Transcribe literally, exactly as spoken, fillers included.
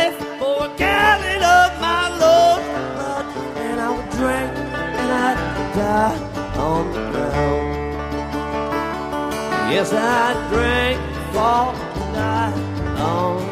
life for a gallon of my Lord's blood. And I would drink and I'd die on the ground. Yes, I'd drink, fall, and die on